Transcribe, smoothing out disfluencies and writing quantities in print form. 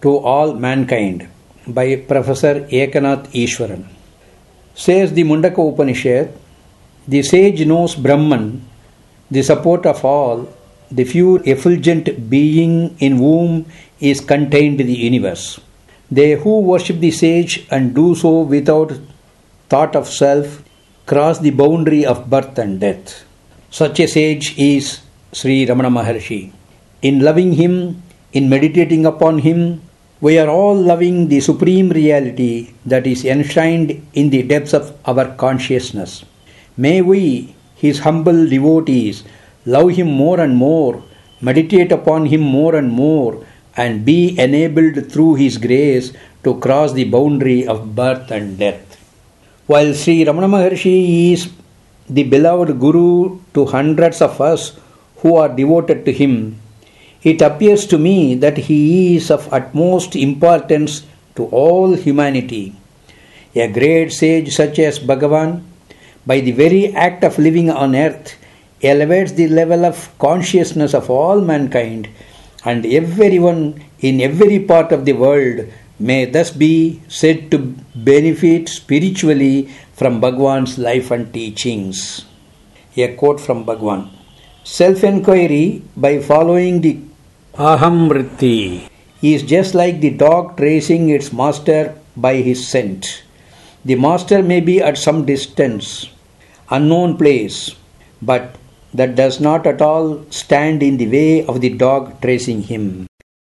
to all mankind by Professor Ekanath Easwaran. Says the Mundaka Upanishad, the sage knows Brahman, the support of all, the pure effulgent being in whom is contained the universe. They who worship the sage and do so without thought of self cross the boundary of birth and death. Such a sage is Sri Ramana Maharshi. In loving him, in meditating upon him, we are all loving the supreme reality that is enshrined in the depths of our consciousness. May we, his humble devotees, love him more and more, meditate upon him more and more, and be enabled through his grace to cross the boundary of birth and death. While Sri Ramana Maharshi is the beloved Guru to hundreds of us who are devoted to him, it appears to me that he is of utmost importance to all humanity. A great sage such as Bhagavan, by the very act of living on earth, elevates the level of consciousness of all mankind, and everyone in every part of the world may thus be said to benefit spiritually from Bhagavan's life and teachings. A quote from Bhagavan. Self-enquiry by following the Aham Vritti is just like the dog tracing its master by his scent. The master may be at some distance, unknown place, but that does not at all stand in the way of the dog tracing him.